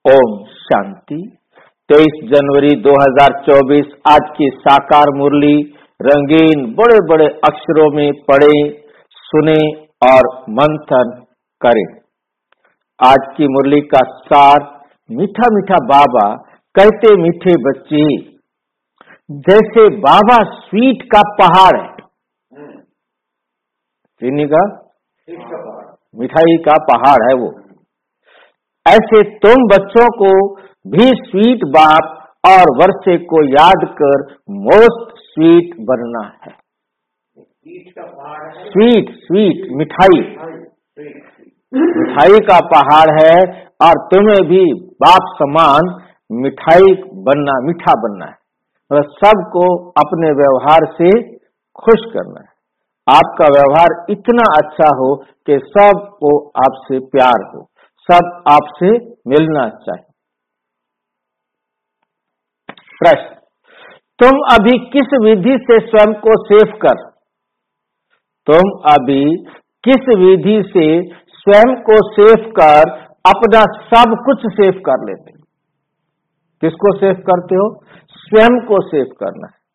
ओम शांति। 23 जनवरी 2024 आज की साकार मुरली रंगीन बड़े बड़े अक्षरों में पढ़े, सुने और मंथन करें। आज की मुरली का सार, मीठा मीठा बाबा कहते मीठे बच्चे, जैसे बाबा स्वीट का पहाड़ है, चीनी का मिठाई का पहाड़ है वो, ऐसे तुम बच्चों को भी स्वीट बाप और वर्षे को याद कर मोस्ट स्वीट बनना है। स्वीट मिठाई का पहाड़ है और तुम्हें भी बाप समान मिठाई बनना, मीठा बनना है और सबको अपने व्यवहार से खुश करना है। आपका व्यवहार इतना अच्छा हो कि सबको आपसे प्यार हो, सब आपसे मिलना चाहिए। प्रश्न, तुम अभी किस विधि से स्वयं को सेव कर? तुम अभी किस विधि से स्वयं को सेव कर अपना सब कुछ सेव कर लेते? किसको सेव करते हो? स्वयं को सेव करना है।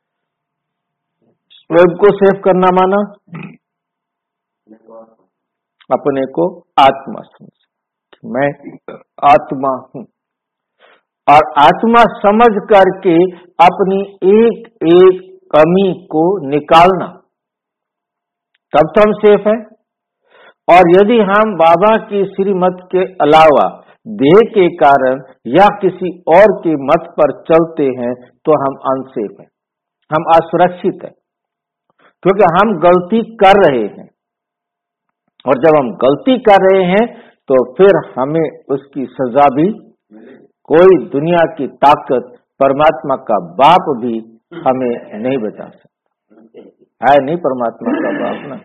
स्वयं को सेव करना माना अपने को आत्मा समझ, मैं आत्मा हूं और आत्मा समझ करके अपनी एक एक कमी को निकालना, तब तो हम सेफ है। और यदि हम बाबा की श्रीमत के अलावा देह के कारण या किसी और के मत पर चलते हैं तो हम अनसेफ हैं, हम असुरक्षित हैं, क्योंकि हम गलती कर रहे हैं। और जब हम गलती कर रहे हैं तो फिर हमें उसकी सजा भी, कोई दुनिया की ताकत, परमात्मा का बाप भी हमें नहीं बचा सकता है। नहीं परमात्मा का बाप ना,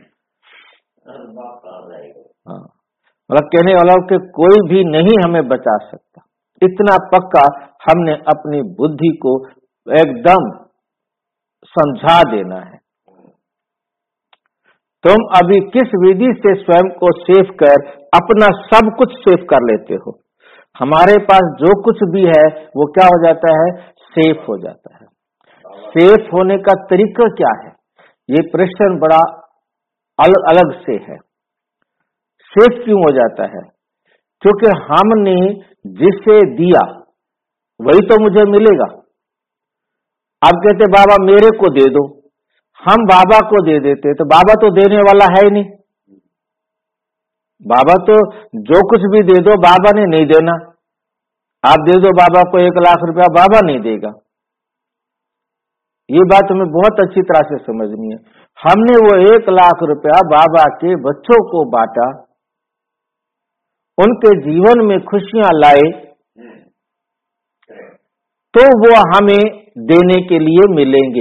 हाँ, मतलब कहने वाला कि कोई भी नहीं हमें बचा सकता। इतना पक्का हमने अपनी बुद्धि को एकदम समझा देना है। तुम अभी किस विधि से स्वयं को सेव कर अपना सब कुछ सेव कर लेते हो? हमारे पास जो कुछ भी है वो क्या हो जाता है? सेफ हो जाता है। सेफ होने का तरीका क्या है? ये प्रश्न बड़ा अलग अलग से है। सेफ क्यों हो जाता है? क्योंकि हमने जिसे दिया वही तो मुझे मिलेगा। आप कहते बाबा मेरे को दे दो, हम बाबा को दे देते, तो बाबा तो देने वाला है ही नहीं। बाबा तो जो कुछ भी दे दो बाबा ने नहीं देना। आप दे दो बाबा को 1 लाख रुपया, बाबा नहीं देगा। ये बात हमें बहुत अच्छी तरह से समझनी है। हमने वो 1 लाख रुपया बाबा के बच्चों को बांटा, उनके जीवन में खुशियां लाए, तो वो हमें देने के लिए मिलेंगे,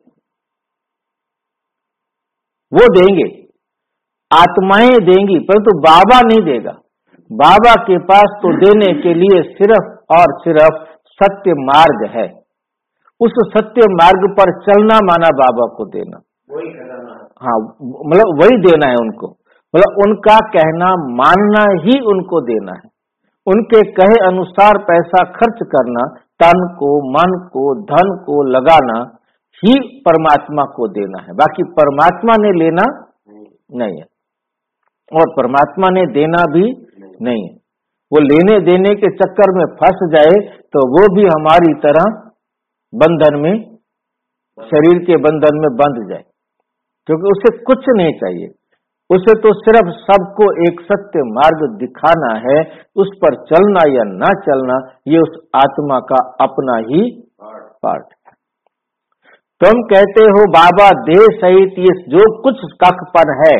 वो देंगे, आत्माएं देंगी, परंतु बाबा नहीं देगा। बाबा के पास तो देने के लिए सिर्फ और सिर्फ सत्य मार्ग है। उस सत्य मार्ग पर चलना माना बाबा को देना, हाँ, मतलब वही देना है उनको, मतलब उनका कहना मानना ही उनको देना है। उनके कहे अनुसार पैसा खर्च करना, तन को, मन को, धन को लगाना ही परमात्मा को देना है। बाकी परमात्मा ने लेना नहीं है और परमात्मा ने देना भी नहीं है। वो लेने देने के चक्कर में फंस जाए तो वो भी हमारी तरह बंधन में, शरीर के बंधन में बंध जाए, क्योंकि उसे कुछ नहीं चाहिए। उसे तो सिर्फ सबको एक सत्य मार्ग दिखाना है, उस पर चलना या ना चलना ये उस आत्मा का अपना ही पार्ट है। तुम कहते हो बाबा देह सहित ये जो कुछ कखपन है,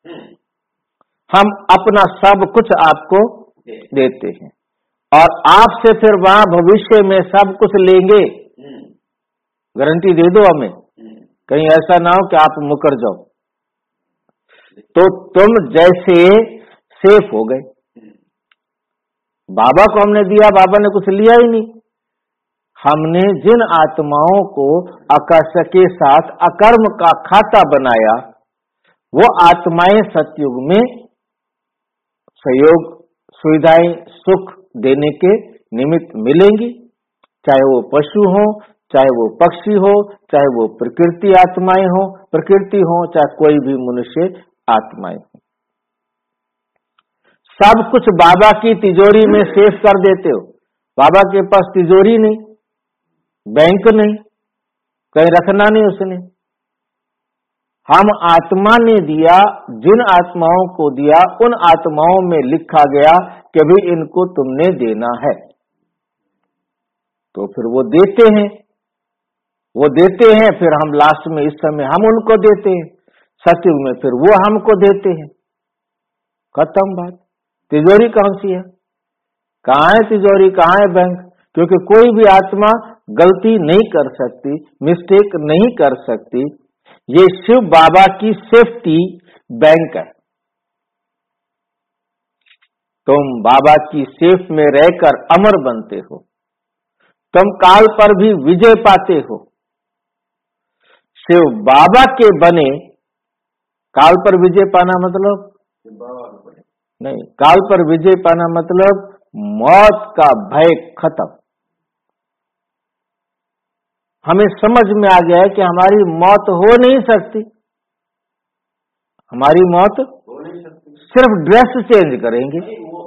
हम अपना सब कुछ आपको देते हैं और आपसे फिर वहां भविष्य में सब कुछ लेंगे। गारंटी दे दो हमें, कहीं ऐसा ना हो कि आप मुकर जाओ। तो तुम जैसे सेफ हो गए, बाबा को हमने दिया, बाबा ने कुछ लिया ही नहीं। हमने जिन आत्माओं को आकाश के साथ अकर्म का खाता बनाया, वो आत्माएं सतयुग में सहयोग, सुविधाएं, सुख देने के निमित्त मिलेंगी, चाहे वो पशु हो, चाहे वो पक्षी हो, चाहे वो प्रकृति आत्माएं हो, प्रकृति हो, चाहे कोई भी मनुष्य आत्माएं हो। सब कुछ बाबा की तिजोरी में सेव कर देते हो। बाबा के पास तिजोरी नहीं, बैंक नहीं, कहीं रखना नहीं उसने। हम आत्मा ने दिया, जिन आत्माओं को दिया उन आत्माओं में लिखा गया कि भी इनको तुमने देना है, तो फिर वो देते हैं, वो देते हैं। फिर हम लास्ट में इस समय हम उनको देते हैं, सचिव में फिर वो हमको देते हैं। खत्म बात। तिजोरी कौन सी है? कहाँ है तिजोरी, कहाँ है बैंक? क्योंकि कोई भी आत्मा गलती नहीं कर सकती, मिस्टेक नहीं कर सकती। ये शिव बाबा की सेफ्टी बैंक है। तुम बाबा की सेफ में रहकर अमर बनते हो, तुम काल पर भी विजय पाते हो। शिव बाबा के बने, काल पर विजय पाना मतलब नहीं, काल पर विजय पाना मतलब मौत का भय खत्म। हमें समझ में आ गया है कि हमारी मौत हो नहीं सकती, हमारी मौत हो नहीं सकती, सिर्फ ड्रेस चेंज करेंगे।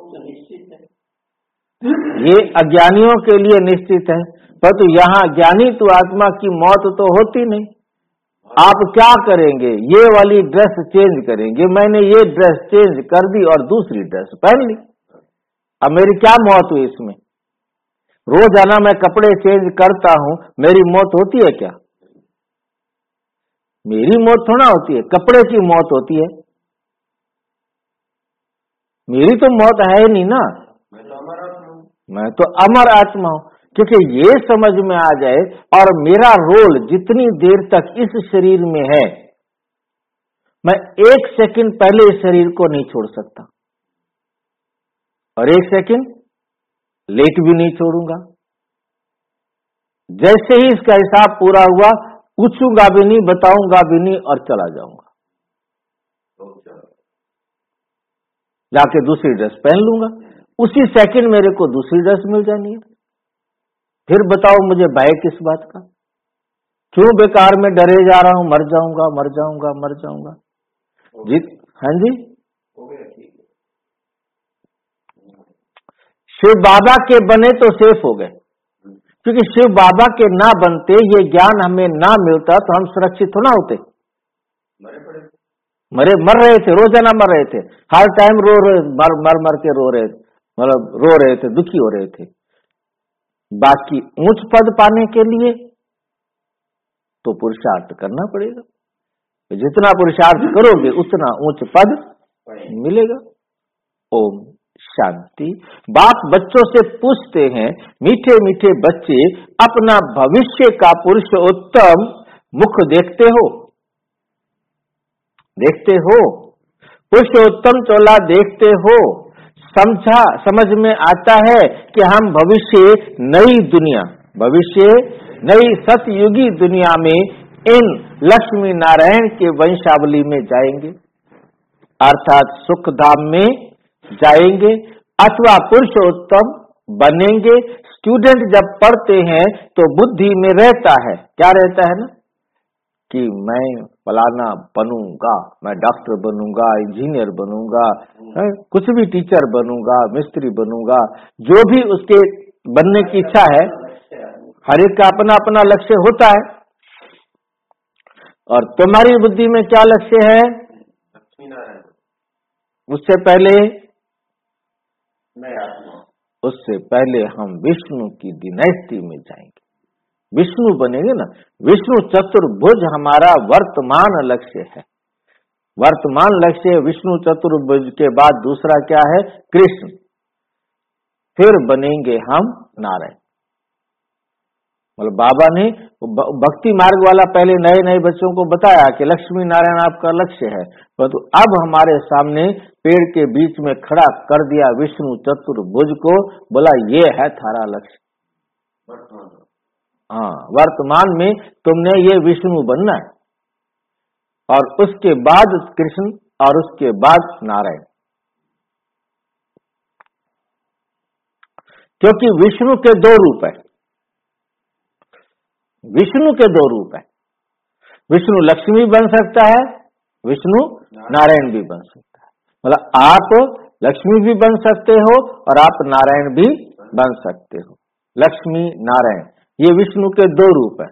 ये अज्ञानियों के लिए निश्चित है, परंतु यहाँ ज्ञानी तो आत्मा की मौत तो होती नहीं। आप क्या करेंगे? ये वाली ड्रेस चेंज करेंगे। मैंने ये ड्रेस चेंज कर दी और दूसरी ड्रेस पहन ली, अब मेरी क्या मौत हुई इसमें? रोजाना मैं कपड़े चेंज करता हूं, मेरी मौत होती है क्या? मेरी मौत थोड़ा होती है, कपड़े की मौत होती है। मेरी तो मौत है ही नहीं ना, मैं तो अमर आत्मा हूं। क्योंकि ये समझ में आ जाए और मेरा रोल जितनी देर तक इस शरीर में है, मैं 1 सेकंड पहले इस शरीर को नहीं छोड़ सकता और 1 सेकंड लेट भी नहीं छोड़ूंगा। जैसे ही इसका हिसाब पूरा हुआ, पूछूंगा भी नहीं, बताऊंगा भी नहीं और चला जाऊंगा, जाके दूसरी ड्रेस पहन लूंगा। उसी सेकंड मेरे को दूसरी ड्रेस मिल जानी है। फिर बताओ मुझे भय किस बात का? क्यों बेकार में डरे जा रहा हूं, मर जाऊंगा मर जाऊंगा मर जाऊंगा। जी हाँ जी, शिव बाबा के बने तो सेफ हो गए, क्योंकि शिव बाबा के ना बनते, ये ज्ञान हमें ना मिलता तो हम सुरक्षित हो ना होते। मर रहे थे, रोजाना मर रहे थे, हर टाइम रो रहे, मर के रो रहे, मतलब रो रहे थे, दुखी हो रहे थे। बाकी ऊंच पद पाने के लिए तो पुरुषार्थ करना पड़ेगा। जितना पुरुषार्थ करोगे उतना ऊंच पद मिलेगा। ओम शांति। बाप बच्चों से पूछते हैं, मीठे मीठे बच्चे, अपना भविष्य का पुरुषोत्तम मुख देखते हो? देखते हो? पुरुषोत्तम चोला देखते हो? समझ में आता है कि हम भविष्य नई दुनिया, भविष्य नई सतयुगी दुनिया में इन लक्ष्मी नारायण के वंशावली में जाएंगे, अर्थात सुख धाम में जाएंगे अथवा पुरुषोत्तम बनेंगे। स्टूडेंट जब पढ़ते हैं तो बुद्धि में रहता है, क्या रहता है ना, कि मैं फलाना बनूंगा, मैं डॉक्टर बनूंगा, इंजीनियर बनूंगा, कुछ भी टीचर बनूंगा, मिस्त्री बनूंगा, जो भी उसके बनने की इच्छा है। हर एक का अपना अपना लक्ष्य होता है। और तुम्हारी बुद्धि में क्या लक्ष्य है? उससे पहले हम विष्णु की डिनाइस्टी में जाएंगे, विष्णु बनेंगे ना। विष्णु चतुर्भुज हमारा वर्तमान लक्ष्य है। वर्तमान लक्ष्य विष्णु चतुर्भुज के बाद दूसरा क्या है? कृष्ण। फिर बनेंगे हम नारायण। मतलब बाबा ने भक्ति मार्ग वाला पहले नए नए बच्चों को बताया कि लक्ष्मी नारायण आपका लक्ष्य है, परंतु अब हमारे सामने पेड़ के बीच में खड़ा कर दिया विष्णु चतुर्भुज को, बोला ये है थारा लक्ष्य। हाँ, वर्तमान में तुमने ये विष्णु बनना है और उसके बाद कृष्ण और उसके बाद नारायण। क्योंकि विष्णु के दो रूप है, विष्णु के दो रूप है। विष्णु लक्ष्मी बन सकता है, विष्णु नारायण भी बन सकता है। मतलब आप लक्ष्मी भी बन सकते हो और आप नारायण भी बन सकते हो। लक्ष्मी नारायण ये विष्णु के दो रूप है।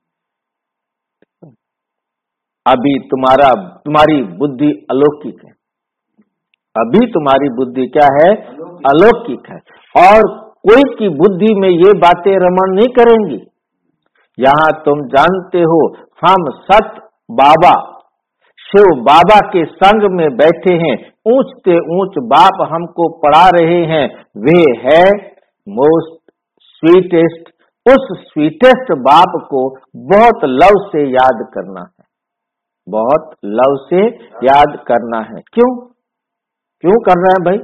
अभी तुम्हारी बुद्धि अलौकिक है, अभी तुम्हारी बुद्धि क्या है? अलौकिक है। और कोई की बुद्धि में ये बातें रमण नहीं करेंगी। यहाँ तुम जानते हो हम सत बाबा शिव बाबा के संग में बैठे हैं, ऊंच से ऊंच बाप हमको पढ़ा रहे हैं, वे है मोस्ट स्वीटेस्ट। उस स्वीटेस्ट बाप को बहुत लव से याद करना है, बहुत लव से याद करना है। क्यों कर रहे हैं भाई?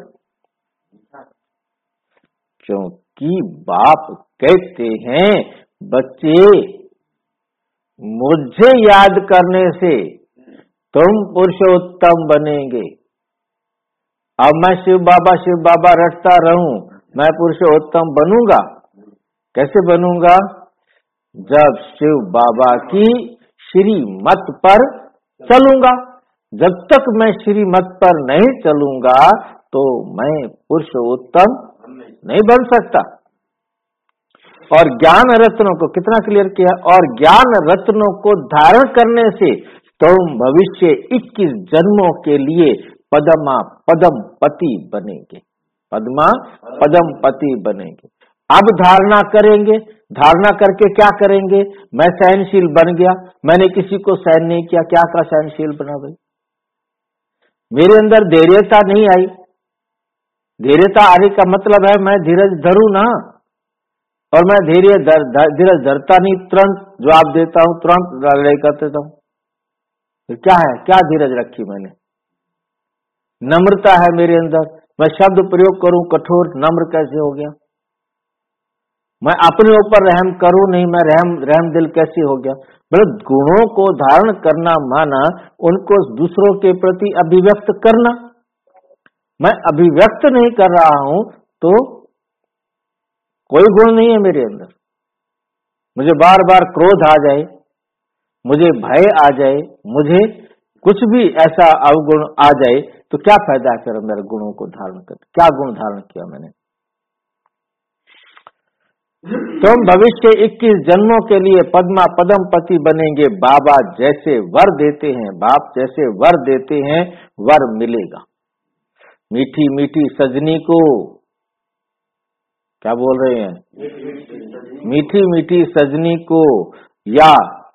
क्योंकि बाप कहते हैं बच्चे मुझे याद करने से तुम पुरुषोत्तम बनेंगे। अब मैं शिव बाबा रटता रहूं, मैं पुरुषोत्तम बनूंगा? कैसे बनूंगा? जब शिव बाबा की श्रीमत पर चलूंगा। जब तक मैं श्रीमत पर नहीं चलूंगा तो मैं पुरुषोत्तम नहीं बन सकता। और ज्ञान रत्नों को कितना क्लियर किया? और ज्ञान रत्नों को धारण करने से तुम भविष्य 21 जन्मों के लिए पदम पति बनेंगे, पद्मा पदम पति बनेंगे। अब धारणा करेंगे, धारणा करके क्या करेंगे? मैं सहनशील बन गया, मैंने किसी को सहन नहीं किया, क्या का सहनशील बना भाई? मेरे अंदर धैर्यता नहीं आई। धैर्यता आने का मतलब है मैं धीरज धरूं ना, और मैं धीरज धरता नहीं, तुरंत जवाब देता हूं, तुरंत लड़ाई कर देता हूं। फिर क्या है? क्या धीरज रखी मैंने? नम्रता है मेरे अंदर, मैं शब्द प्रयोग करूं कठोर, नम्र कैसे हो गया? मैं अपने ऊपर रहम करूं नहीं, मैं रहम दिल कैसे हो गया? मतलब गुणों को धारण करना माना उनको दूसरों के प्रति अभिव्यक्त करना। मैं अभिव्यक्त नहीं कर रहा हूं तो कोई गुण नहीं है मेरे अंदर। मुझे बार बार क्रोध आ जाए, मुझे भय आ जाए, मुझे कुछ भी ऐसा अवगुण आ जाए तो क्या फायदा फिर मेरे गुणों को धारण कर? क्या गुण धारण किया मैंने? तुम भविष्य 21 जन्मों के लिए पद्मा पदम पति बनेंगे। बाबा जैसे वर देते हैं, बाप जैसे वर देते हैं, वर मिलेगा। मीठी मीठी सजनी को क्या बोल रहे हैं? मीठी मीठी सजनी को, या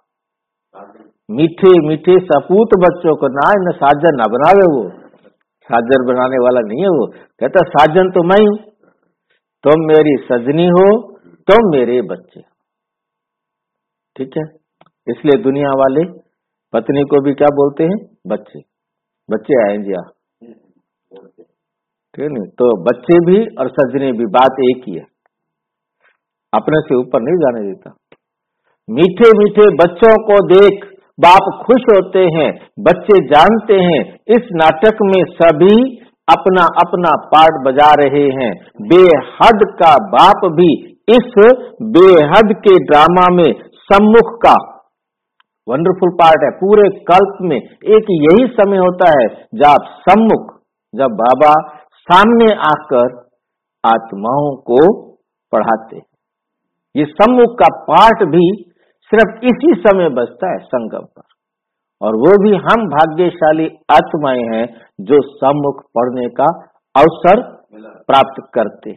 मीठे मीठे सपूत बच्चों को ना, न साजन न बनावे। वो साजन बनाने वाला नहीं है, वो कहता साजन तो मैं हूं, तुम मेरी सजनी हो, तुम मेरे बच्चे। ठीक है, इसलिए दुनिया वाले पत्नी को भी क्या बोलते हैं? बच्चे। बच्चे आएंगे आप, ठीक है नहीं? तो बच्चे भी और सजनी भी बात एक ही है, अपने से ऊपर नहीं जाने देता। मीठे मीठे बच्चों को देख बाप खुश होते हैं। बच्चे जानते हैं इस नाटक में सभी अपना अपना पार्ट बजा रहे हैं। बेहद का बाप भी इस बेहद के ड्रामा में सम्मुख का वंडरफुल पार्ट है। पूरे कल्प में एक यही समय होता है जब सम्मुख, जब बाबा सामने आकर आत्माओं को पढ़ाते हैं। ये सम्मुख का पार्ट भी सिर्फ इसी समय बचता है संगम पर, और वो भी हम भाग्यशाली आत्माएं हैं जो सम्मुख पढ़ने का अवसर प्राप्त करते।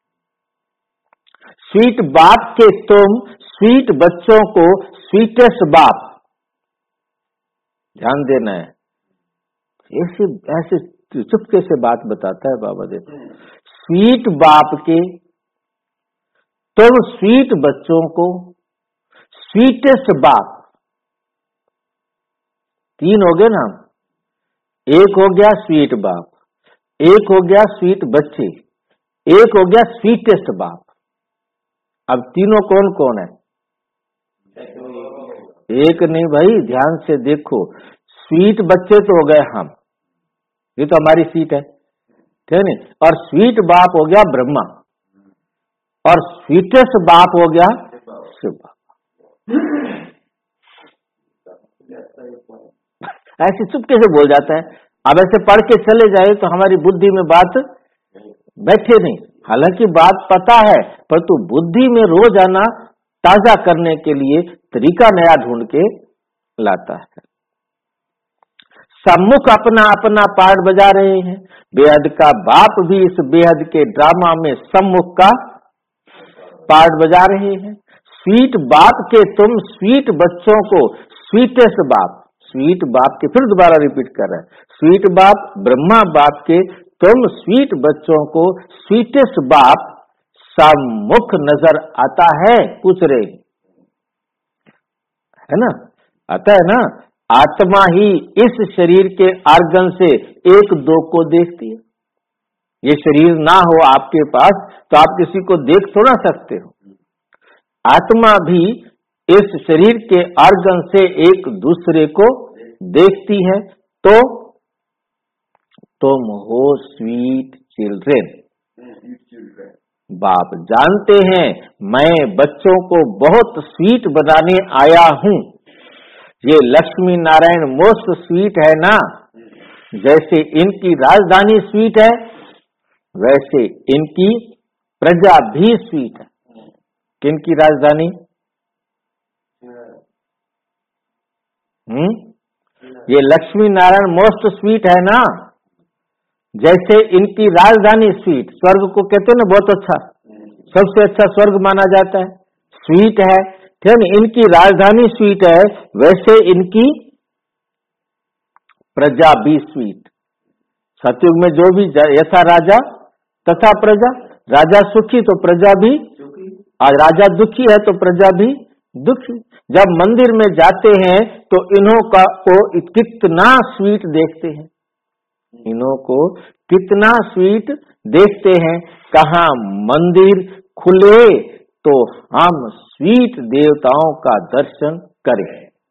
स्वीट बाप के तुम स्वीट बच्चों को स्वीटेस्ट बाप, ध्यान देना है। ऐसे ऐसे चुपके से बात बताता है बाबा। देखो, स्वीट बाप के तुम स्वीट बच्चों को स्वीटेस्ट बाप, तीन हो गए ना। एक हो गया स्वीट बाप, एक हो गया स्वीट बच्चे, एक हो गया स्वीटेस्ट बाप। अब तीनों कौन कौन है? एक नहीं भाई, ध्यान से देखो। स्वीट बच्चे तो हो गए हम, ये तो हमारी सीट है, ठीक है नहीं? और स्वीट बाप हो गया ब्रह्मा। और स्वीटेस्ट बाप हो गया शिव बाबा। ऐसे चुपके से बोल जाता है। अब ऐसे पढ़ के चले जाए तो हमारी बुद्धि में बात बैठे नहीं, हालांकि बात पता है, परंतु बुद्धि में रोजाना ताजा करने के लिए तरीका नया ढूंढ के लाता है। सम्मुख अपना अपना पार्ट बजा रहे हैं। बेहद का बाप भी इस बेहद के ड्रामा में सम्मुख का पार्ट बजा रहे हैं। स्वीट बाप के तुम स्वीट बच्चों को स्वीटेस्ट बाप, स्वीट बाप के, फिर दोबारा रिपीट कर रहे हैं, स्वीट बाप ब्रह्मा बाप के तुम स्वीट बच्चों को स्वीटेस्ट बाप सम्मुख नजर आता है, पूछ रहे है ना, आता है ना। आत्मा ही इस शरीर के आर्गन से एक दो को देखती है। ये शरीर ना हो आपके पास तो आप किसी को देख थोड़ा सकते हो। आत्मा भी इस शरीर के आर्गन से एक दूसरे को देखती है। तो तुम हो स्वीट चिल्ड्रेन। बाप जानते हैं मैं बच्चों को बहुत स्वीट बनाने आया हूं। ये लक्ष्मी नारायण मोस्ट स्वीट है ना, जैसे इनकी राजधानी स्वीट है वैसे इनकी प्रजा भी स्वीट है। किनकी राजधानी? ये लक्ष्मी नारायण मोस्ट स्वीट है ना, जैसे इनकी राजधानी स्वीट। स्वर्ग को कहते हैं ना बहुत अच्छा, सबसे अच्छा स्वर्ग माना जाता है, स्वीट है, ठीक है। इनकी राजधानी स्वीट है, वैसे इनकी प्रजा भी स्वीट। सतयुग में जो भी ऐसा राजा तथा प्रजा, राजा सुखी तो प्रजा भी, और राजा दुखी है तो प्रजा भी दुखी। जब मंदिर में जाते हैं तो इन्हों का को कितना स्वीट देखते हैं, इन्हों को कितना स्वीट देखते हैं। कहाँ मंदिर खुले तो हम स्वीट देवताओं का दर्शन करें।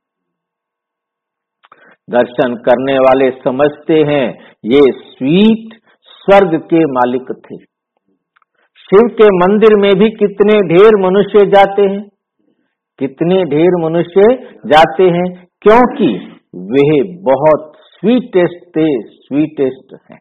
दर्शन करने वाले समझते हैं ये स्वीट स्वर्ग के मालिक थे। शिव के मंदिर में भी कितने ढेर मनुष्य जाते हैं, कितने ढेर मनुष्य जाते हैं, क्योंकि वे बहुत स्वीटेस्ट थे, स्वीटेस्ट हैं।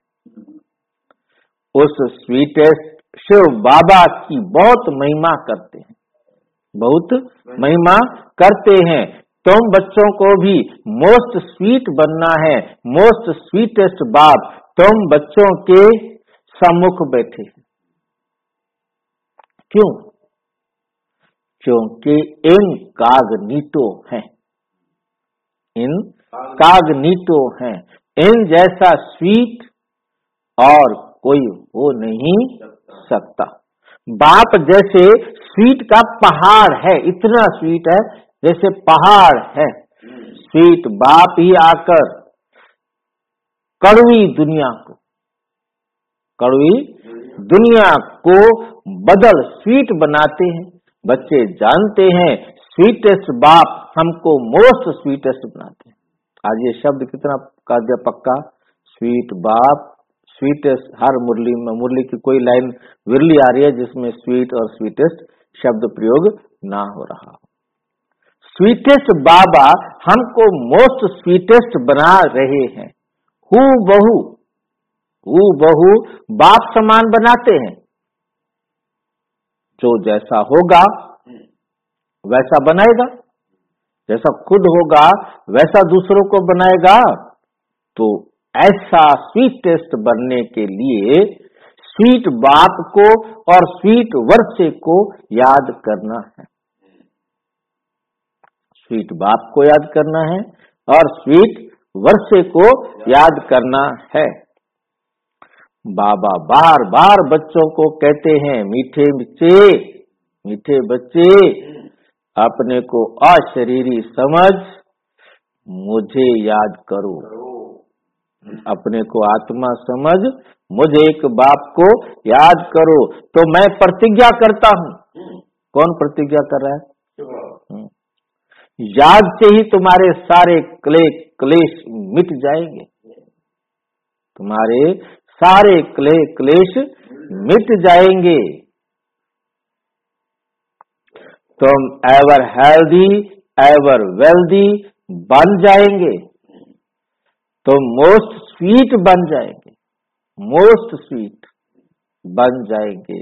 उस स्वीटेस्ट शिव बाबा की बहुत महिमा करते हैं, बहुत महिमा करते हैं। तुम बच्चों को भी मोस्ट स्वीट बनना है, मोस्ट स्वीटेस्ट बाप तुम बच्चों के सम्मुख बैठे हैं। क्यों? क्योंकि इनकॉग्निटो हैं, इनकॉग्निटो हैं। इन जैसा स्वीट और कोई हो नहीं सकता। बाप जैसे स्वीट का पहाड़ है, इतना स्वीट है जैसे पहाड़ है। स्वीट बाप ही आकर कड़वी दुनिया को, कड़वी दुनिया को बदल स्वीट बनाते हैं। बच्चे जानते हैं स्वीटेस्ट बाप हमको मोस्ट स्वीटेस्ट बनाते हैं। आज ये शब्द कितना का दिया पक्का, स्वीट बाप, स्वीटेस्ट। हर मुरली में, मुरली की कोई लाइन विरली आ रही है जिसमें स्वीट और स्वीटेस्ट शब्द प्रयोग ना हो रहा हो। स्वीटेस्ट बाबा हमको मोस्ट स्वीटेस्ट बना रहे हैं। हू बहू बाप समान बनाते हैं। जो जैसा होगा वैसा बनाएगा, जैसा खुद होगा वैसा दूसरों को बनाएगा। तो ऐसा स्वीटेस्ट बनने के लिए स्वीट बाप को और स्वीट वर्षे को याद करना है। स्वीट बाप को याद करना है और स्वीट वर्षे को याद करना है। बाबा बार बार बच्चों को कहते हैं, मीठे बच्चे, मीठे बच्चे, अपने को अशरीरी समझ मुझे याद करो। अपने को आत्मा समझ मुझे एक बाप को याद करो। तो मैं प्रतिज्ञा करता हूं। कौन प्रतिज्ञा कर रहा है? याद से ही तुम्हारे सारे क्लेश मिट जाएंगे, तुम्हारे सारे क्लेश मिट जाएंगे। तुम एवर हेल्दी एवर वेल्दी बन जाएंगे, तुम मोस्ट स्वीट बन जाएंगे, मोस्ट स्वीट बन जाएंगे।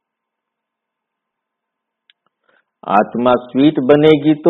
आत्मा स्वीट बनेगी तो,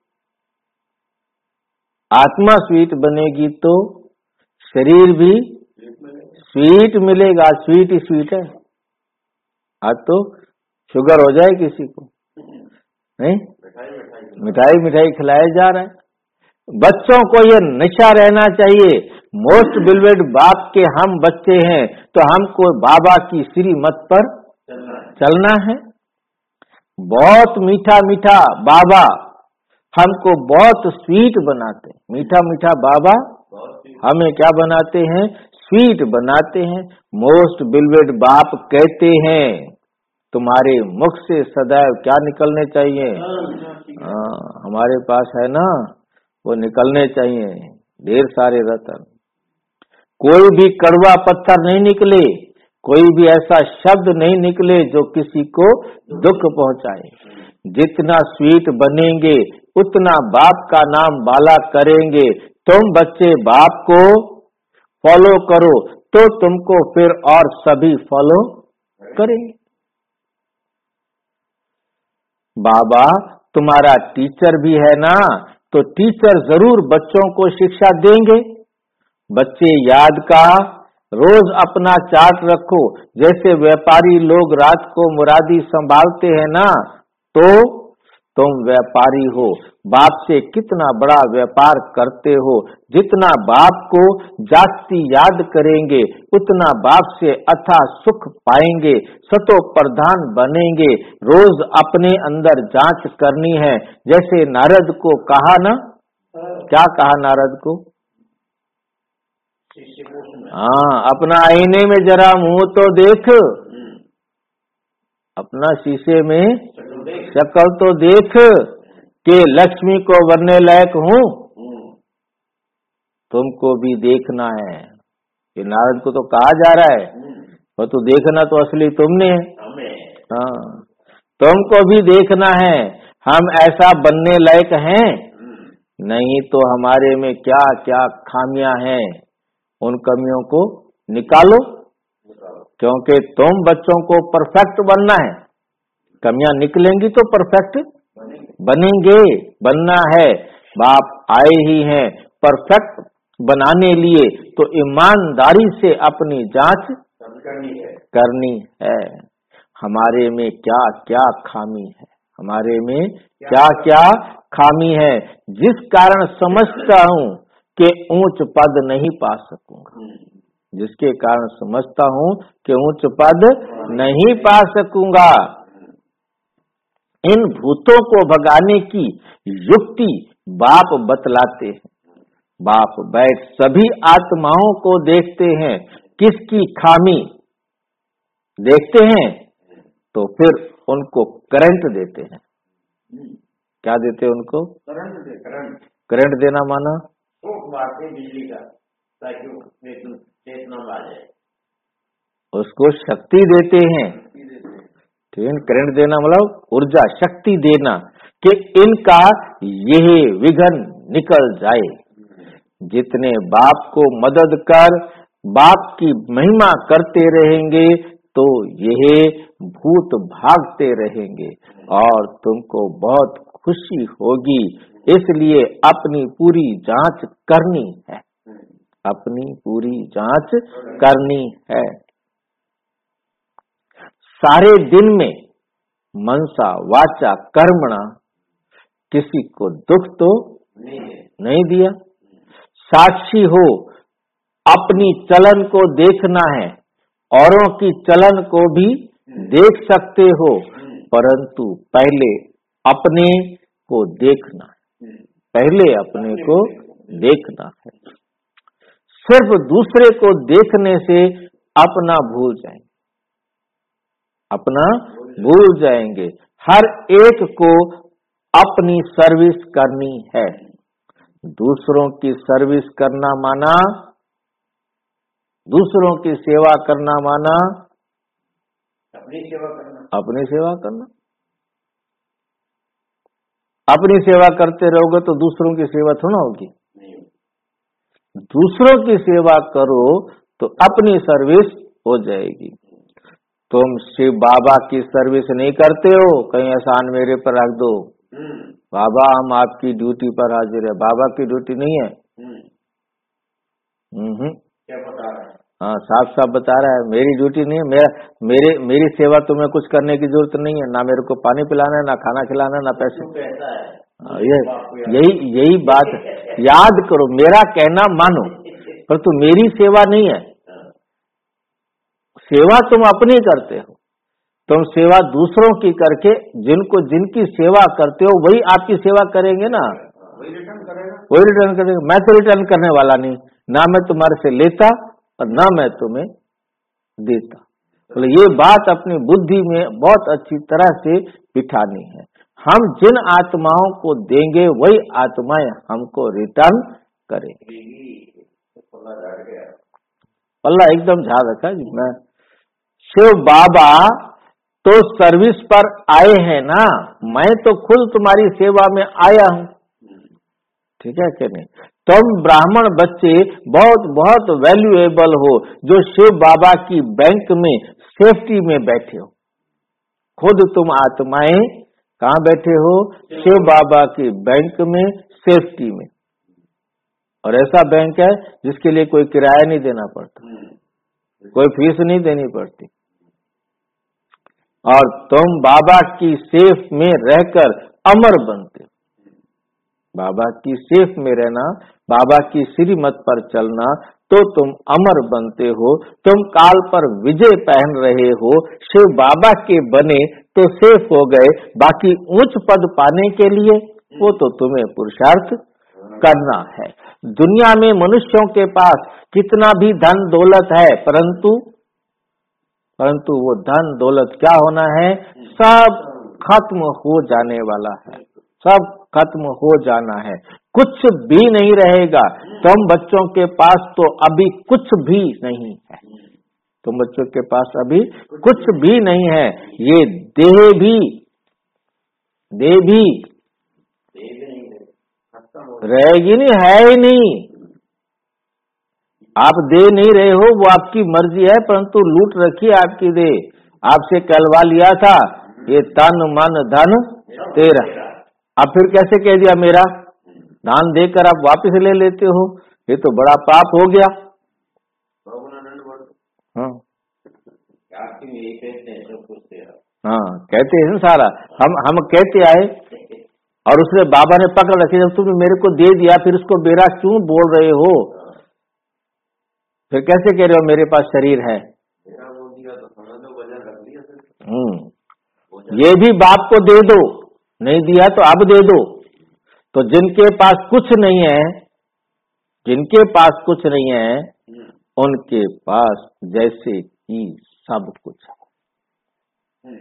आत्मा स्वीट बनेगी तो शरीर भी स्वीट मिलेगा। स्वीट ही स्वीट है। आज तो शुगर हो जाए किसी को, नहीं, मिठाई मिठाई खिलाया जा रहा है। बच्चों को ये नशा रहना चाहिए। मोस्ट बिलवेड बाप के हम बच्चे हैं तो हमको बाबा की श्रीमत पर चलना है। बहुत मीठा मीठा बाबा हमको बहुत स्वीट बनाते हैं। मीठा मीठा बाबा हमें क्या बनाते हैं? स्वीट बनाते हैं। मोस्ट बिलवेड बाप कहते हैं तुम्हारे मुख से सदैव क्या निकलने चाहिए? हमारे पास है ना, वो निकलने चाहिए ढेर सारे रतन। कोई भी कड़वा पत्थर नहीं निकले, कोई भी ऐसा शब्द नहीं निकले जो किसी को दुख पहुंचाए। जितना स्वीट बनेंगे उतना बाप का नाम बाला करेंगे। तुम बच्चे बाप को फॉलो करो तो तुमको फिर और सभी फॉलो करेंगे। बाबा तुम्हारा टीचर भी है ना, तो टीचर जरूर बच्चों को शिक्षा देंगे। बच्चे याद का रोज अपना चार्ट रखो। जैसे व्यापारी लोग रात को मुरादी संभालते हैं ना, तो तुम व्यापारी हो, बाप से कितना बड़ा व्यापार करते हो। जितना बाप को जागती याद करेंगे उतना बाप से अथाह सुख पाएंगे, सतो प्रधान बनेंगे। रोज अपने अंदर जांच करनी है। जैसे नारद को कहा ना, क्या कहा नारद को? हाँ, अपना आईने में जरा मुंह तो देख, अपना शीशे में शक्ल तो देख कि लक्ष्मी को वरने लायक हूँ। तुमको भी देखना है। ये नारद को तो कहा जा रहा है, वो तो देखना तो असली तुमने है। हाँ, तुमको भी देखना है हम ऐसा बनने लायक हैं, नहीं तो हमारे में क्या क्या खामियां हैं, उन कमियों को निकालो। क्योंकि तुम बच्चों को परफेक्ट बनना है। कमियां निकलेंगी तो परफेक्ट बनेंगे। बनना है, बाप आए ही हैं परफेक्ट बनाने लिए, तो ईमानदारी से अपनी जांच करनी है। हमारे में क्या क्या खामी है, हमारे में क्या क्या खामी है, जिस कारण समझता हूँ कि ऊंच पद नहीं पा सकूंगा, जिसके कारण समझता हूँ कि ऊंच पद नहीं पा सकूंगा। इन भूतों को भगाने की युक्ति बाप बतलाते हैं। बाप बैठ सभी आत्माओं को देखते हैं, किसकी खामी देखते हैं तो फिर उनको करंट देते हैं। क्या देते हैं उनको? करंट देना माना बिजली का, ताकि चेतना आ जाए। उसको शक्ति देते हैं। करंट देना मतलब ऊर्जा, शक्ति देना कि इनका यह विघन निकल जाए। जितने बाप को मदद कर बाप की महिमा करते रहेंगे तो यह भूत भागते रहेंगे और तुमको बहुत खुशी होगी। इसलिए अपनी पूरी जांच करनी है, अपनी पूरी जांच करनी है। सारे दिन में मनसा वाचा कर्मणा किसी को दुख तो नहीं दिया। साक्षी हो, अपनी चलन को देखना है, औरों की चलन को भी देख सकते हो, परंतु पहले अपने को देखना है, पहले अपने को देखना है। सिर्फ दूसरे को देखने से अपना भूल जाएंगे, अपना भूल जाएंगे। हर एक को अपनी सर्विस करनी है। दूसरों की सर्विस करना माना, दूसरों की सेवा करना माना अपनी सेवा करना, अपनी सेवा करना। अपनी सेवा करते रहोगे तो दूसरों की सेवा थोड़ा होगी। दूसरों की सेवा करो तो अपनी सर्विस हो जाएगी। तुम शिव बाबा की सर्विस नहीं करते हो, कहीं एहसान मेरे पर रख दो, बाबा हम आपकी ड्यूटी पर हाजिर है। बाबा की ड्यूटी नहीं है। क्या बता रहा है? हाँ, साफ साफ बता रहा है, मेरी ड्यूटी नहीं है। मेरी सेवा तुम्हें कुछ करने की जरूरत नहीं है, ना मेरे को पानी पिलाना है, ना खाना खिलाना है, ना पैसे। यही बात याद करो, मेरा कहना मानो, पर तू मेरी सेवा नहीं है। सेवा तुम अपनी करते हो, तुम सेवा दूसरों की करके जिनकी सेवा करते हो वही आपकी सेवा करेंगे ना, वही रिटर्न करेंगे। मैं तो रिटर्न करने वाला नहीं, ना मैं तुम्हारे से लेता और ना मैं तुम्हें देता। तो ये बात अपनी बुद्धि में बहुत अच्छी तरह से बिठानी है। हम जिन आत्माओं को देंगे वही आत्माएं हमको रिटर्न करेंगी। पल्ला एकदम झाड़ रखा जी। मैं शिव बाबा तो सर्विस पर आए हैं ना, मैं तो खुद तुम्हारी सेवा में आया हूं, ठीक है कि नहीं। तुम ब्राह्मण बच्चे बहुत बहुत वैल्यूएबल हो, जो शिव बाबा की बैंक में सेफ्टी में बैठे हो। खुद तुम आत्माएं कहाँ बैठे हो? शिव बाबा की बैंक में सेफ्टी में। और ऐसा बैंक है जिसके लिए कोई किराया नहीं देना पड़ता, कोई फीस नहीं देनी पड़ती। और तुम बाबा की सेफ में रहकर अमर बनते हो। बाबा की सेफ में रहना, बाबा की श्रीमत पर चलना, तो तुम अमर बनते हो। तुम काल पर विजय पहन रहे हो, शिव बाबा के बने तो सेफ हो गए। बाकी उच्च पद पाने के लिए वो तो तुम्हें पुरुषार्थ करना है। दुनिया में मनुष्यों के पास कितना भी धन दौलत है, परंतु वो धन दौलत क्या होना है? सब खत्म हो जाने वाला है, सब खत्म हो जाना है, कुछ भी नहीं रहेगा। तुम बच्चों के पास तो अभी कुछ भी नहीं है, तुम बच्चों के पास अभी कुछ भी नहीं है। ये देह भी रहेगी नहीं, है ही नहीं। आप दे नहीं रहे हो, वो आपकी मर्जी है, परंतु लूट रखी है आपकी देह। आपसे कहलवा लिया था, ये तन मन धन तेरा। अब फिर कैसे कह दिया मेरा? दान देकर आप वापस ले लेते हो, ये तो बड़ा पाप हो गया। हाँ कहते हैं सारा, हम कहते आए और उसने बाबा ने पकड़ रखी। जब तुमने मेरे को दे दिया फिर उसको बेरा क्यों बोल रहे हो? फिर कैसे कह रहे हो मेरे पास शरीर है? ये भी बाप को दे दो, नहीं दिया तो अब दे दो। तो जिनके पास कुछ नहीं है, जिनके पास कुछ नहीं है, उनके पास जैसे कि सब कुछ है,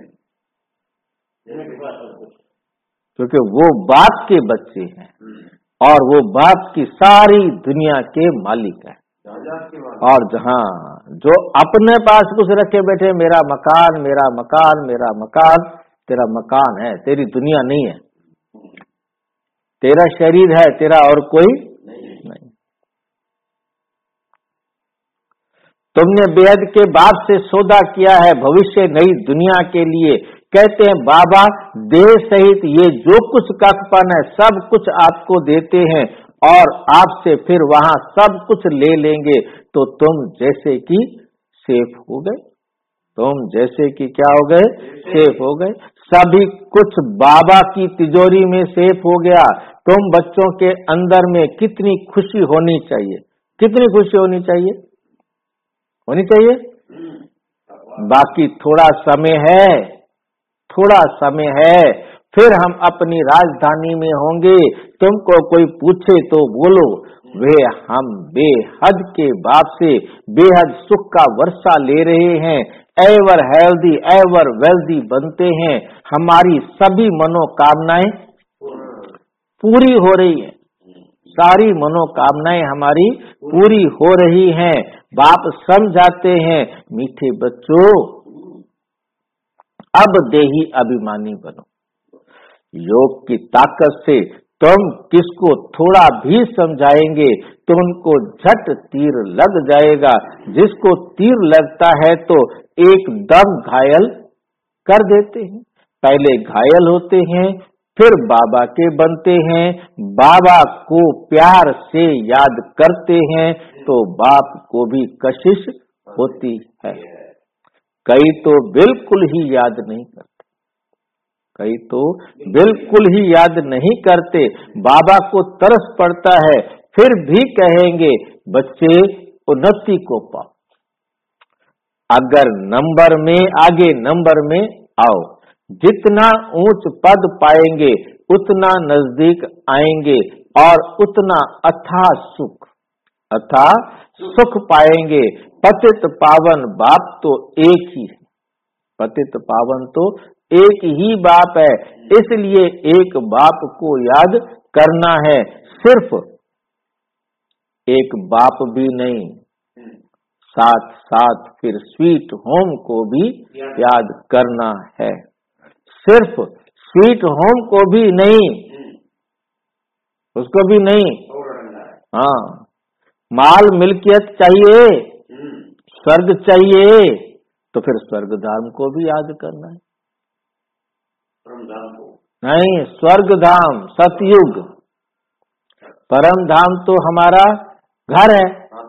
क्योंकि वो बाप के बच्चे हैं और वो बाप की सारी दुनिया के मालिक है। और जहाँ जो अपने पास कुछ रखे बैठे, मेरा मकान मेरा मकान मेरा मकान, तेरा मकान है, तेरी दुनिया नहीं है, तेरा शरीर है, तेरा और कोई नहीं। तुमने बेहद के बाप से सौदा किया है भविष्य नई दुनिया के लिए। कहते हैं बाबा देह सहित ये जो कुछ कखपन है सब कुछ आपको देते हैं और आपसे फिर वहां सब कुछ ले लेंगे। तो तुम जैसे कि सेफ हो गए, तुम जैसे कि क्या हो गए? सेफ हो गए। सभी कुछ बाबा की तिजोरी में सेफ हो गया। तुम बच्चों के अंदर में कितनी खुशी होनी चाहिए, कितनी खुशी होनी चाहिए, होनी चाहिए। बाकी थोड़ा समय है, थोड़ा समय है, फिर हम अपनी राजधानी में होंगे। तुमको कोई पूछे तो बोलो वे हम बेहद के बाप से बेहद सुख का वर्षा ले रहे हैं, एवर हेल्दी एवर वेल्दी बनते हैं। हमारी सभी मनोकामनाएं पूरी हो रही हैं, सारी मनोकामनाएं हमारी पूरी हो रही हैं। बाप समझाते हैं मीठे बच्चों अब देही अभिमानी बनो। योग की ताकत से तुम किसको थोड़ा भी समझाएंगे तो उनको झट तीर लग जाएगा। जिसको तीर लगता है तो एकदम घायल कर देते हैं। पहले घायल होते हैं, फिर बाबा के बनते हैं। बाबा को प्यार से याद करते हैं तो बाप को भी कशिश होती है। कई तो बिल्कुल ही याद नहीं करते, कई तो बिल्कुल ही याद नहीं करते। बाबा को तरस पड़ता है, फिर भी कहेंगे बच्चे उन्नति को पाओ। अगर नंबर में आगे नंबर में आओ, जितना ऊंच पद पाएंगे उतना नजदीक आएंगे और उतना अथाह सुख पाएंगे। पतित पावन बाप तो एक ही है, पतित पावन तो एक ही बाप है। इसलिए एक बाप को याद करना है। सिर्फ एक बाप भी नहीं, साथ साथ फिर स्वीट होम को भी याद करना है। सिर्फ स्वीट होम को भी नहीं, उसको भी नहीं। हाँ, माल मिल्कियत चाहिए, स्वर्ग चाहिए तो फिर स्वर्ग धाम को भी याद करना है। नहीं, स्वर्ग धाम सतयुग, परम धाम तो हमारा घर है,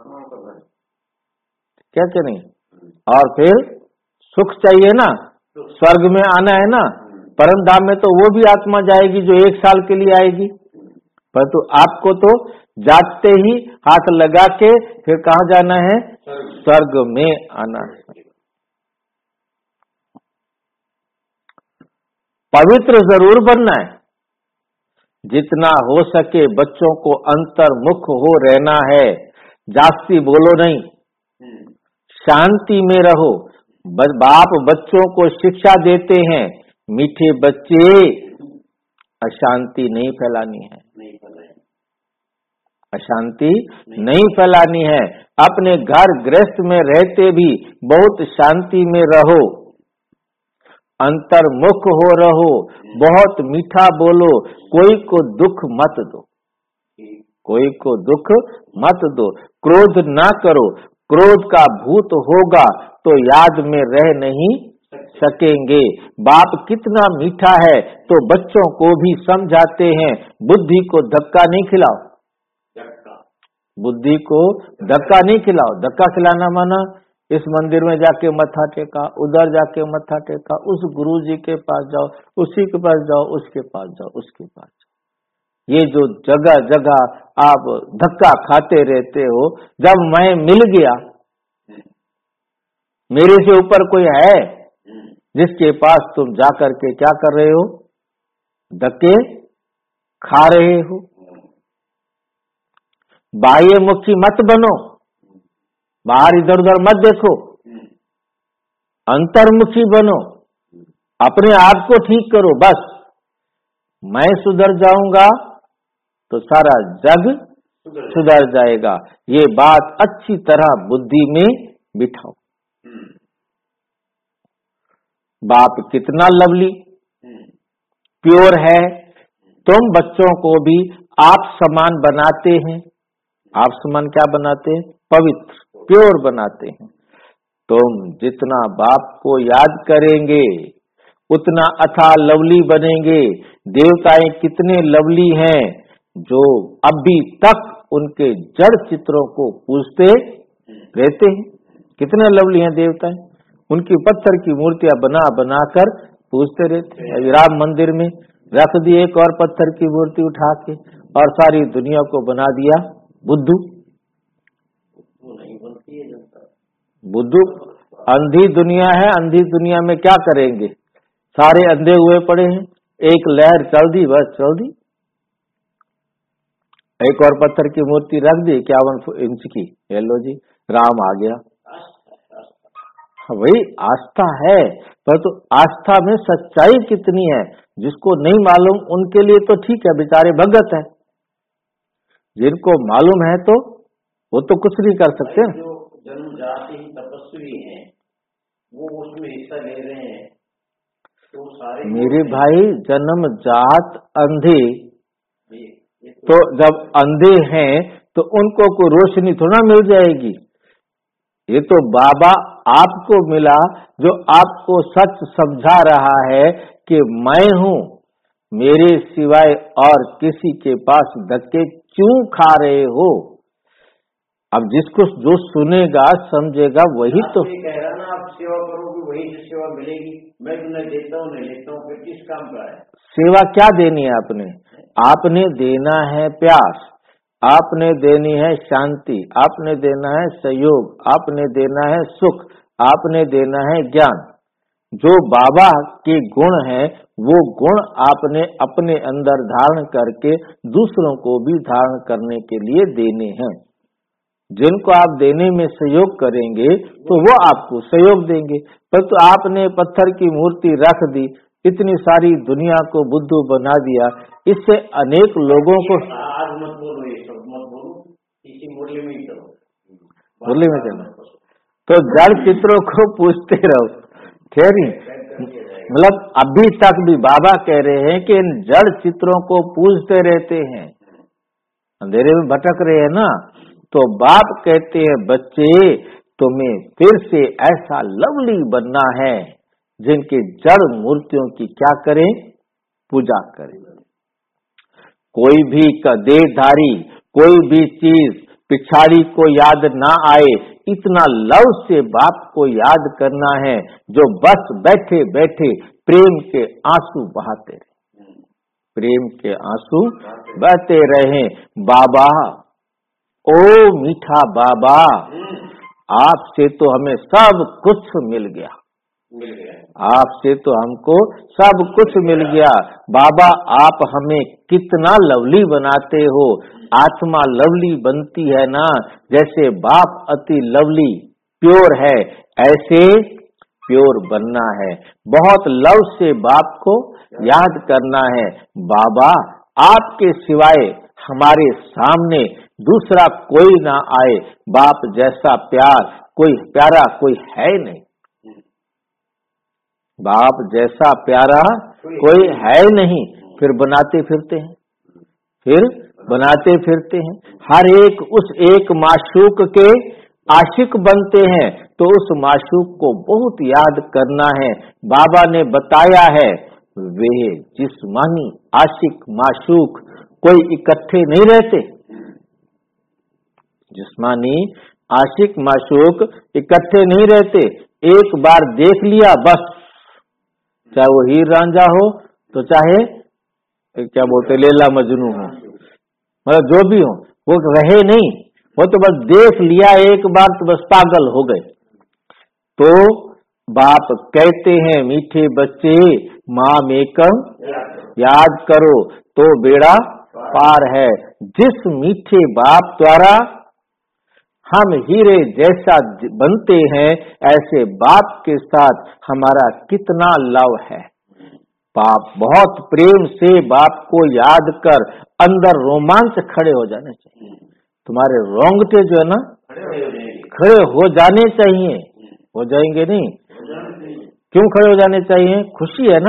क्या कि नहीं। और फिर सुख चाहिए ना, स्वर्ग में आना है ना। परम धाम में तो वो भी आत्मा जाएगी जो 1 साल के लिए आएगी, परंतु आपको तो जाते ही हाथ लगा के फिर कहाँ जाना है, स्वर्ग में आना है। पवित्र जरूर बनना है, जितना हो सके बच्चों को अंतर्मुख हो रहना है। जास्ती बोलो नहीं, शांति में रहो। बाप बच्चों को शिक्षा देते हैं, मीठे बच्चे अशांति नहीं फैलानी है, अशांति नहीं फैलानी है। अपने घर गृहस्थ में रहते भी बहुत शांति में रहो, अंतर्मुख हो रहो, बहुत मीठा बोलो। कोई को दुख मत दो, कोई को दुख मत दो। क्रोध ना करो, क्रोध का भूत होगा तो याद में रह नहीं सकेंगे। बाप कितना मीठा है तो बच्चों को भी समझाते हैं, बुद्धि को धक्का नहीं खिलाओ, बुद्धि को धक्का नहीं खिलाओ। धक्का खिलाना माना इस मंदिर में जाके मत्था टेका, उधर जाके मत्था टेका, उस गुरुजी के पास जाओ, उसी के पास जाओ, उसके पास जाओ, उसके पास जाओ। ये जो जगह जगह आप धक्का खाते रहते हो, जब मैं मिल गया, मेरे से ऊपर कोई है जिसके पास तुम जाकर के क्या कर रहे हो, धक्के खा रहे हो। बाह्य मुखी मत बनो, बाहर इधर उधर मत देखो, अंतर्मुखी बनो, अपने आप को ठीक करो। बस मैं सुधर जाऊंगा तो सारा जग सुधर जाएगा। ये बात अच्छी तरह बुद्धि में बिठाओ। बाप कितना लवली प्योर है, तुम बच्चों को भी आप समान बनाते हैं। आप समान क्या बनाते हैं, पवित्र प्योर बनाते हैं। तुम जितना बाप को याद करेंगे उतना अथाह लवली बनेंगे। देवताएं कितने लवली हैं, जो अभी तक उनके जड़ चित्रों को पूजते रहते हैं। कितने लवली हैं देवताएं, उनकी पत्थर की मूर्तियां बना बना कर पूजते रहते हैं। राम मंदिर में रख दी एक और पत्थर की मूर्ति उठा के, और सारी दुनिया को बना दिया बुद्धू। बुद्धू अंधी दुनिया है, अंधी दुनिया में क्या करेंगे, सारे अंधे हुए पड़े हैं। एक लहर चल दी, बस चल दी, एक और पत्थर की मूर्ति रख दी 51 इंच की, ये लो जी राम आ गया। वही आस्था है, पर तो आस्था में सच्चाई कितनी है जिसको नहीं मालूम उनके लिए तो ठीक है, बेचारे भगत है। जिनको मालूम है तो वो तो कुछ नहीं कर सकते। जो जन्मजात ही तपस्वी हैं वो उसमें हिस्सा ले रहे हैं, मेरे भाई जन्म जात अंधे, तो जब अंधे हैं तो उनको कोई रोशनी थोड़ा मिल जाएगी। ये तो बाबा आपको मिला जो आपको सच समझा रहा है कि मैं हूँ, मेरे सिवाय और किसी के पास धक्के क्यों खा रहे हो। अब जिसको जो सुनेगा समझेगा वही तो कह रहा ना, आप सेवा करोगे वही सेवा मिलेगी। मैं तुम्हें देता हूँ नहीं लेता हूँ, फिर किस काम का है? सेवा क्या देनी है आपने? आपने देना है प्यास, आपने देनी है शांति, आपने देना है सहयोग, आपने देना है सुख, आपने देना है ज्ञान। जो बाबा के गुण हैं वो गुण आपने अपने अंदर धारण करके दूसरों को भी धारण करने के लिए देने हैं। जिनको आप देने में सहयोग करेंगे तो वो आपको सहयोग देंगे। पर तो आपने पत्थर की मूर्ति रख दी, इतनी सारी दुनिया को बुद्धू बना दिया, इससे अनेक लोगों को। आज मत बोलो, ये सब मत बोलो, इसी मुरली में ही चलो, मुरली में चलो। तो जड़ चित्रों को पूछते रहो, खैरी। मतलब अभी तक भी बाबा कह रहे हैं कि इन जड़ चित्रों को पूजते रहते हैं, अंधेरे में भटक रहे हैं ना। तो बाप कहते हैं बच्चे तुम्हें फिर से ऐसा लवली बनना है जिनके जड़ मूर्तियों की क्या करें? पूजा करें। कोई भी देहधारी कोई भी चीज पिछाड़ी को याद ना आए, इतना लव से बाप को याद करना है जो बस बैठे बैठे प्रेम के आंसू बहाते रहे, प्रेम के आंसू बहते रहे। बाबा, ओ मीठा बाबा, आपसे तो हमें सब कुछ मिल गया, आपसे तो हमको सब कुछ मिल गया। बाबा आप हमें कितना लवली बनाते हो। आत्मा लवली बनती है ना, जैसे बाप अति लवली प्योर है, ऐसे प्योर बनना है। बहुत लव से बाप को याद करना है। बाबा आपके सिवाय हमारे सामने दूसरा कोई ना आए, बाप जैसा प्यार कोई प्यारा कोई है नहीं, बाप जैसा प्यारा कोई है नहीं। फिर बनाते फिरते हैं, फिर बनाते फिरते हैं, हर एक उस एक माशूक के आशिक बनते हैं। तो उस माशूक को बहुत याद करना है। बाबा ने बताया है वे जिस्मानी आशिक माशूक कोई इकट्ठे नहीं रहते, जिस्मानी आशिक माशूक इकट्ठे नहीं रहते। एक बार देख लिया बस, चाहे वो हीर रांझा हो तो चाहे क्या बोलते लैला मजनू हो, मतलब जो भी हो, वो रहे नहीं, वो तो बस देख लिया एक बार तो बस पागल हो गए। तो बाप कहते हैं मीठे बच्चे माम एकम याद करो तो बेड़ा पार है। जिस मीठे बाप द्वारा हम हीरे जैसा बनते हैं, ऐसे बाप के साथ हमारा कितना लव है। बाप बहुत प्रेम से बाप को याद कर अंदर रोमांच खड़े हो जाने चाहिए। तुम्हारे रोंगटे जो है ना खड़े हो जाने चाहिए, हो जाएंगे नहीं? क्यों खड़े हो जाने चाहिए? खुशी है ना।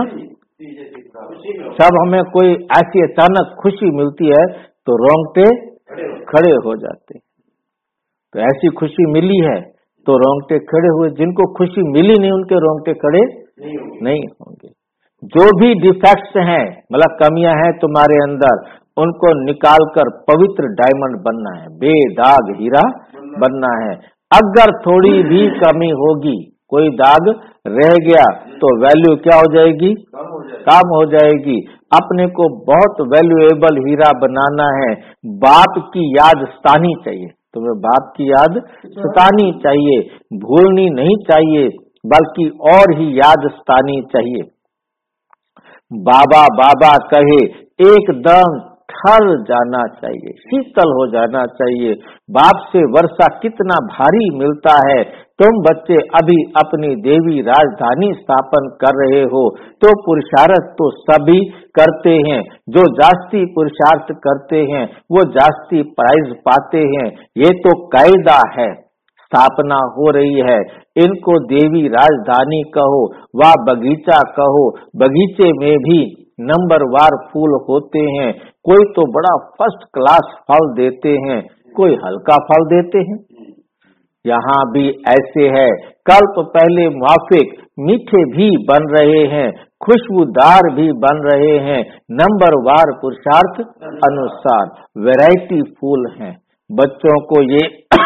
जब हमें कोई ऐसी अचानक खुशी मिलती है तो रोंगटे खड़े हो जाते। तो ऐसी खुशी मिली है तो रोंगटे खड़े हुए। जिनको खुशी मिली नहीं उनके रोंगटे खड़े नहीं होंगे। जो भी डिफेक्ट्स हैं, मतलब कमियां हैं तुम्हारे अंदर, उनको निकालकर पवित्र डायमंड बनना है, बेदाग हीरा बनना है। अगर थोड़ी भी कमी होगी, कोई दाग रह गया तो वैल्यू क्या हो जाएगी? कम हो जाएगी। अपने को बहुत वैल्यूएबल हीरा बनाना है। बाप की याद सतानी चाहिए, तुम्हें बाप की याद सतानी चाहिए, भूलनी नहीं चाहिए, बल्कि और ही याद सतानी चाहिए। बाबा बाबा कहे एकदम ठर जाना चाहिए, शीतल हो जाना चाहिए। बाप से वर्षा कितना भारी मिलता है। तुम बच्चे अभी अपनी देवी राजधानी स्थापन कर रहे हो तो पुरुषार्थ तो सभी करते हैं। जो जास्ती पुरुषार्थ करते हैं वो जास्ती प्राइज पाते हैं। ये तो कायदा है, स्थापना हो रही है। इनको देवी राजधानी कहो व बगीचा कहो। बगीचे में भी नंबरवार फूल होते हैं। कोई तो बड़ा फर्स्ट क्लास फल देते हैं, कोई हल्का फल देते हैं। यहाँ भी ऐसे है। कल्प पहले माफिक मीठे भी बन रहे हैं, खुशबूदार भी बन रहे हैं। नंबरवार पुरुषार्थ अनुसार वैरायटी फूल हैं। बच्चों को ये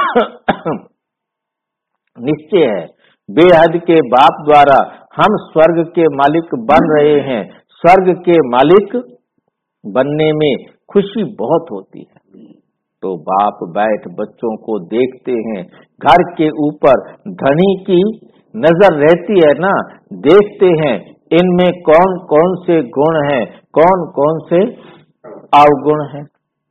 निश्चय है, बेहद के बाप द्वारा हम स्वर्ग के मालिक बन रहे हैं। स्वर्ग के मालिक बनने में खुशी बहुत होती है। तो बाप बैठ बच्चों को देखते हैं। घर के ऊपर धनी की नजर रहती है ना, देखते हैं इनमें कौन कौन से गुण हैं, कौन कौन से अवगुण हैं।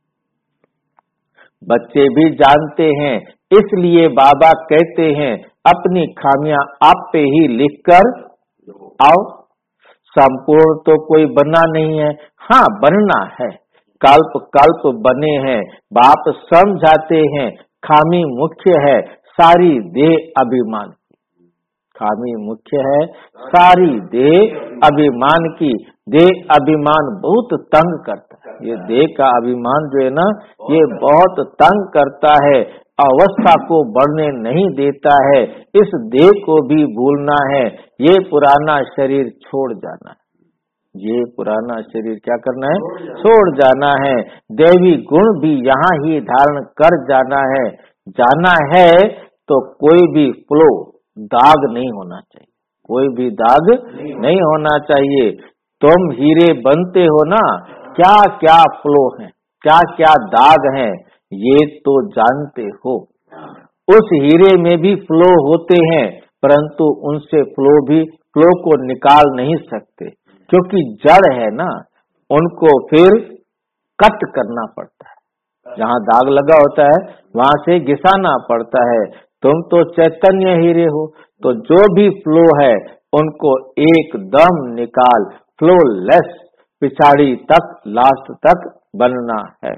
बच्चे भी जानते हैं, इसलिए बाबा कहते हैं अपनी खामियां आप पे ही लिखकर आओ। संपूर्ण तो कोई बना नहीं है, हाँ बनना है। कल्प कल्प बने हैं। बाप समझाते हैं खामी मुख्य है सारी देह अभिमान की। खामी मुख्य है सारी देह अभिमान की। देह अभिमान बहुत तंग करता है। ये देह का अभिमान जो है ना, ये बहुत तंग करता है, अवस्था को बढ़ने नहीं देता है। इस देह को भी भूलना है, ये पुराना शरीर छोड़ जाना है। ये पुराना शरीर क्या करना है, छोड़ जाना है। दैवी गुण भी यहाँ ही धारण कर जाना है। जाना है तो कोई भी फ्लो दाग नहीं होना चाहिए, कोई भी दाग नहीं होना चाहिए। तुम हीरे बनते हो ना, क्या क्या फ्लो है, क्या क्या दाग हैं, ये तो जानते हो। उस हीरे में भी फ्लो होते हैं, परंतु उनसे फ्लो को निकाल नहीं सकते, क्योंकि जड़ है ना, उनको फिर कट करना पड़ता है। जहाँ दाग लगा होता है वहां से घिसाना पड़ता है। तुम तो चैतन्य हीरे हो, तो जो भी फ्लो है उनको एकदम निकाल, फ्लो लेस पिछाड़ी तक लास्ट तक बनना है।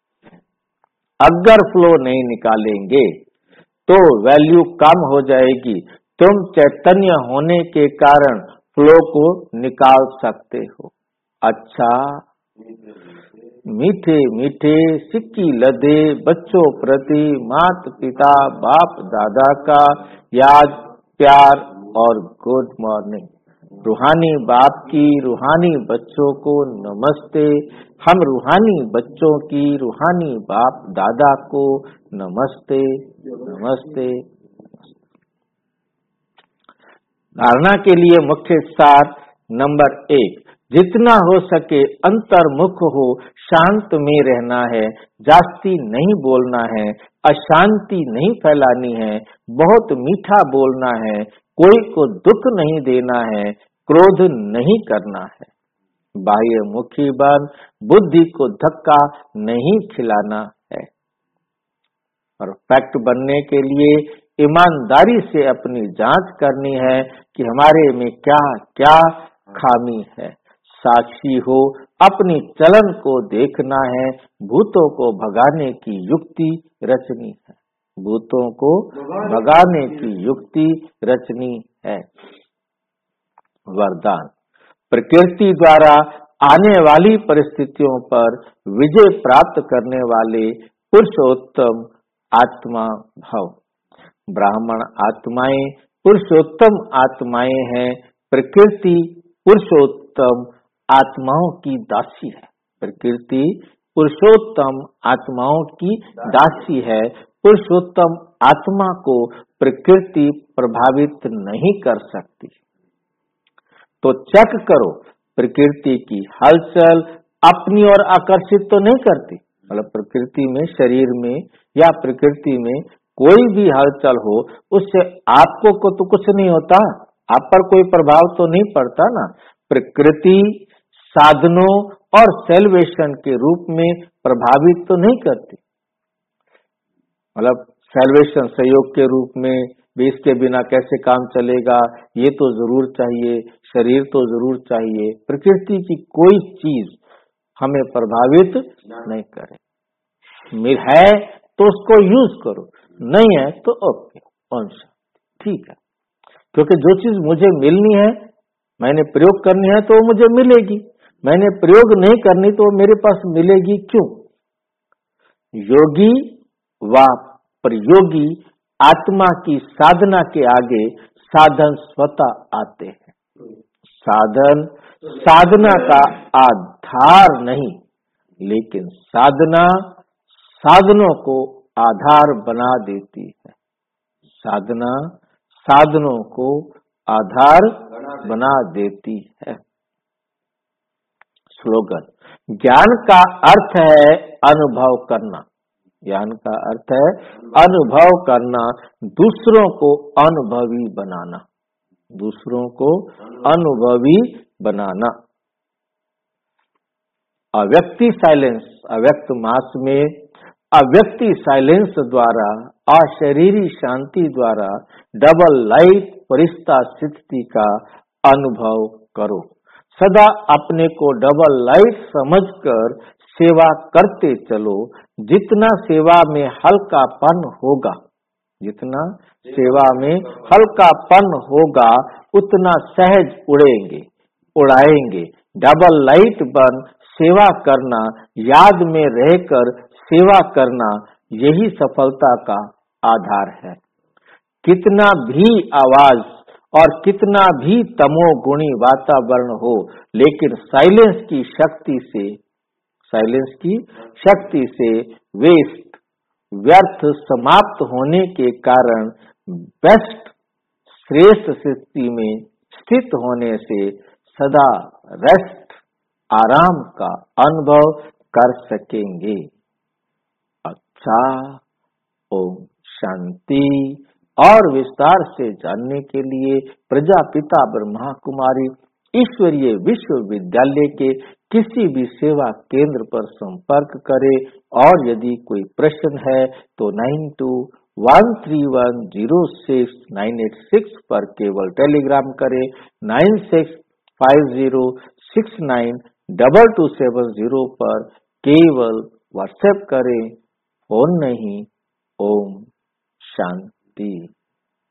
अगर फ्लो नहीं निकालेंगे तो वैल्यू कम हो जाएगी। तुम चैतन्य होने के कारण फ्लो को निकाल सकते हो। अच्छा, मीठे मीठे सिक्की लदे बच्चों प्रति माता पिता बाप दादा का याद प्यार और गुड मॉर्निंग। रूहानी बाप की रूहानी बच्चों को नमस्ते। हम रूहानी बच्चों की रूहानी बाप दादा को नमस्ते नमस्ते। धारणा के लिए मुख्य सार नंबर 1, जितना हो सके अंतर्मुख हो, शांत में रहना है, जास्ती नहीं बोलना है, अशांति नहीं फैलानी है, बहुत मीठा बोलना है, कोई को दुख नहीं देना है, क्रोध नहीं करना है, बाह्य मुखी बन बुद्धि को धक्का नहीं खिलाना है। परफेक्ट बनने के लिए ईमानदारी से अपनी जांच करनी है कि हमारे में क्या क्या खामी है। साक्षी हो, अपनी चलन को देखना है, भूतों को भगाने की युक्ति रचनी है। भूतों को भगाने की युक्ति रचनी है। वरदान, प्रकृति द्वारा आने वाली परिस्थितियों पर विजय प्राप्त करने वाले पुरुषोत्तम आत्मा भव। ब्राह्मण आत्माएं पुरुषोत्तम आत्माएं हैं। प्रकृति पुरुषोत्तम आत्माओं की दासी है। प्रकृति पुरुषोत्तम आत्माओं की दासी है। पुरुषोत्तम आत्मा को प्रकृति प्रभावित नहीं कर सकती। तो चेक करो, प्रकृति की हलचल अपनी ओर आकर्षित तो नहीं करती। मतलब प्रकृति में, शरीर में या प्रकृति में कोई भी हलचल हो, उससे आपको को तो कुछ नहीं होता, आप पर कोई प्रभाव तो नहीं पड़ता ना। प्रकृति साधनों और सेल्वेशन के रूप में प्रभावित तो नहीं करती। मतलब सेल्वेशन सहयोग के रूप में भी, इसके बिना कैसे काम चलेगा, ये तो जरूर चाहिए, शरीर तो जरूर चाहिए। प्रकृति की कोई चीज हमें प्रभावित नहीं करे। है तो उसको यूज करो, नहीं है तो ओके, ओम शांति, ठीक है। क्योंकि जो चीज मुझे मिलनी है, मैंने प्रयोग करनी है तो मुझे मिलेगी, मैंने प्रयोग नहीं करनी तो मेरे पास मिलेगी क्यों? योगी व प्रयोगी आत्मा की साधना के आगे साधन स्वतः आते हैं। साधन साधना का आधार नहीं, लेकिन साधना साधनों को आधार बना देती है। साधना साधनों को आधार बना देती है। स्लोगन, ज्ञान का अर्थ है अनुभव करना। ज्ञान का अर्थ है अनुभव करना, दूसरों को अनुभवी बनाना, दूसरों को अनुभवी बनाना। अव्यक्ति साइलेंस, अव्यक्त मास में अव्यक्ति साइलेंस द्वारा, अशरीरी शांति द्वारा डबल लाइफ परिस्था स्थिति का अनुभव करो। सदा अपने को डबल लाइफ समझकर सेवा करते चलो। जितना सेवा में हल्कापन होगा, जितना सेवा में हल्कापन होगा, उतना सहज उड़ाएंगे। डबल लाइट बन सेवा करना, याद में रहकर सेवा करना, यही सफलता का आधार है। कितना भी आवाज और कितना भी तमोगुणी वातावरण हो, लेकिन साइलेंस की शक्ति से व्यर्थ समाप्त होने के कारण बेस्ट श्रेष्ठ स्थिति में स्थित होने से सदा रेस्ट आराम का अनुभव कर सकेंगे। अच्छा, ओम शांति। और विस्तार से जानने के लिए प्रजापिता ब्रह्मा कुमारी ईश्वरीय विश्वविद्यालय के किसी भी सेवा केंद्र पर संपर्क करें। और यदि कोई प्रश्न है तो 9213106986 पर केवल टेलीग्राम करें। 9650692270 पर केवल व्हाट्सएप करें, फोन नहीं। ओम शांति।